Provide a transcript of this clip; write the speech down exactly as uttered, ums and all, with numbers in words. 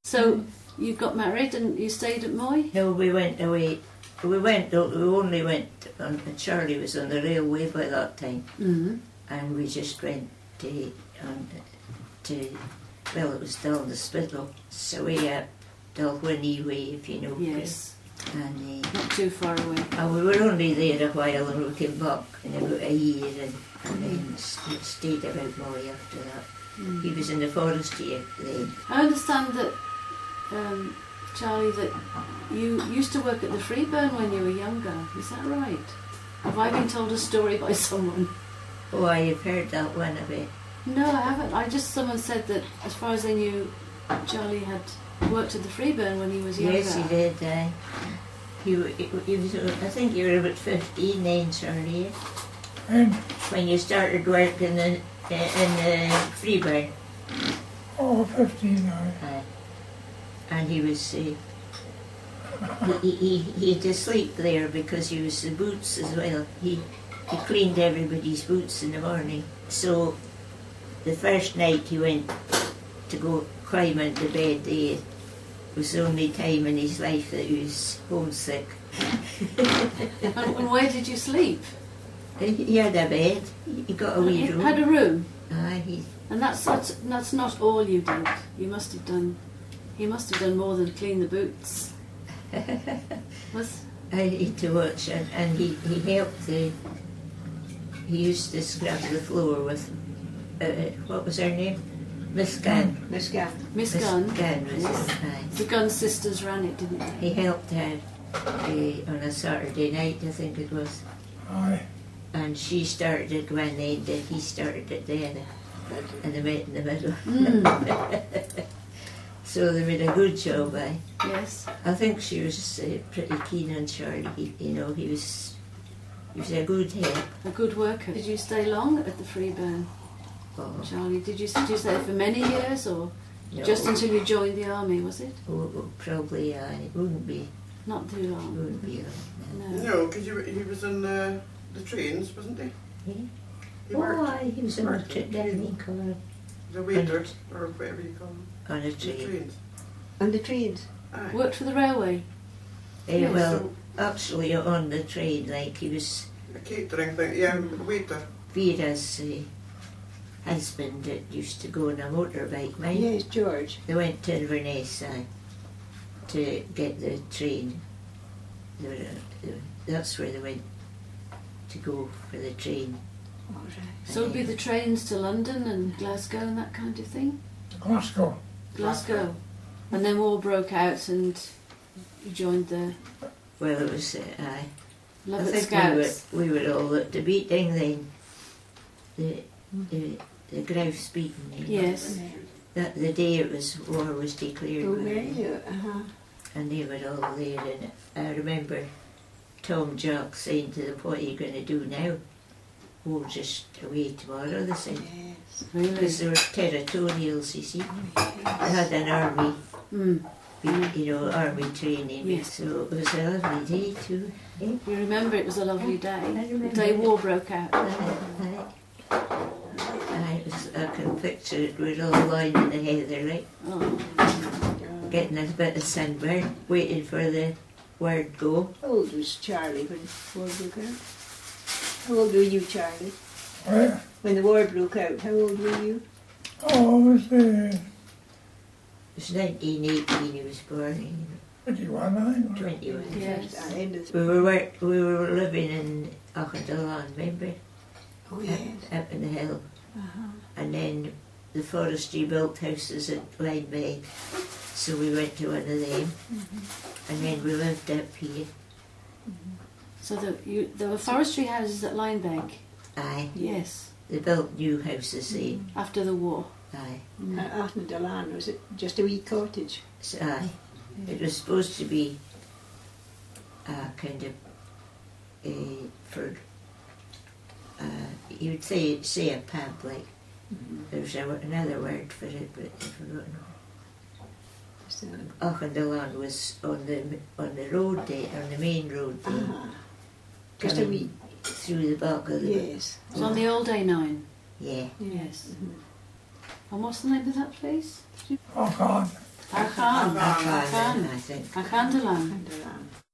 So you got married and you stayed at Moy? No, we went away. We went, we only went, on, Charlie was on the railway by that time. Mm-hmm. And we just went to, on, to, well, it was down the Spittal, so we up Dalwhinnie way, if you know. Yes. And, uh, Not too far away. and we were only there a while and we came back in about a year and, and then st- stayed about Moy after that. Mm. He was in the forestry then. I understand that, um, Charlie, that you used to work at the Freeburn when you were younger. Is that right? Have I been told a story by someone? Oh, I have heard that one a bit. No, I haven't. I just, someone said that as far as they knew, Charlie had worked at the Freeburn when he was younger. Yes, he did. Uh, he, he, he was, I think you were about fifteen then, Charlie, And, when you started working in, in the Freeburn. oh, fifteen now. Uh, and he was, uh, he, he, he had to sleep there because he was the boots as well. He, he cleaned everybody's boots in the morning. So the first night he went to go climb into bed, it was the only time in his life that he was homesick. And, and where did you sleep? He had a bed, he got a wee You room. had a room? Aye, he, And that's, that's that's not all you did. You must have done. He must have done more than clean the boots. Was I had to watch, and, and he, he helped the, he used to scrub the floor with, uh, what was her name? Miss Gunn. Miss Gunn. Miss Gunn? Gunn was Yes. it, aye. The Gunn sisters ran it, didn't they? He helped her uh, on a Saturday night, I think it was, Aye. and she started it one end and he started it the other, and they met in the middle. Mm. So they made a good job, aye. Yes. I think she was uh, pretty keen on Charlie. He, you know, he was he was a good help. A good worker. Did you stay long at the Freeburn, Oh, Charlie? Did you, did you stay for many years or no. just until you joined the army, was it? Oh, oh, probably, uh, it wouldn't be, Not too long. wouldn't be long. No. No, because he was on uh, the trains, wasn't he? Yeah. He Oh, worked aye, he was on a worked trip down in Cork the waiter, or whatever you call them. on a The train. trains. On the trains. Aye. Worked for the railway. Eh, Yes. well, actually on the train, like he was A catering thing, yeah, waiter. Vera's uh, husband that used to go on a motorbike, mind? Yes, George. They went to Inverness uh, to get the train. They were, uh, that's where they went to go for the train. All right. So it would be the trains to London and Glasgow and that kind of thing? Glasgow. Glasgow. And then war broke out and you joined the Well, it was, uh, I, I Lovat think Scouts. we were, we were all at the beating then. The, the, the grouse beating. you know. Yes. That the day it was war was declared. Oh, by were them. you? Uh-huh. And they were all there, and I remember Tom Jock saying to them, "What are you going to do now?" "Oh, just away tomorrow," they said. Yes. Really? Because they were territorials, you see. They had an army, Mm. you know, army training. Yes. So it was a lovely day too. Eh? You remember it was a lovely day. I remember The day it. war broke out. Aye, aye. Aye, it was, I can picture it. We were all lying in the heather, like, Oh. getting a bit of sunburn, waiting for the word go. How old was Charlie when the war broke out? How old were you, Charlie? Where? When the war broke out, how old were you? Oh, I was uh, It was nineteen eighteen he was born, twenty-one, I was. twenty-one. Yes. First, uh, end of We were wor- we were living in Auchindalan, remember? Oh, Up- yes. Up in the hill. Uh-huh. And then the forestry built houses at Linebank, so we went to one of them. And then we lived up here. So the, you, there were forestry houses at Linebank. Aye, Yes. they built new houses there. After the war. Aye, Uh, out in Delan, was it just a wee cottage? so, aye. It was supposed to be a kind of uh, for uh, you'd say say a pub, like. There's a, another word for it, but I've forgotten. So, Auchindalan was on the on the road there, on the main road there, uh-huh. Just a coming wee, through the back of the yes. It was on the old A nine. yeah. Yes. Mhm. And what's the name of that place? Oh, God. Achan. Achan. Achan, I think. Achandalan. And around.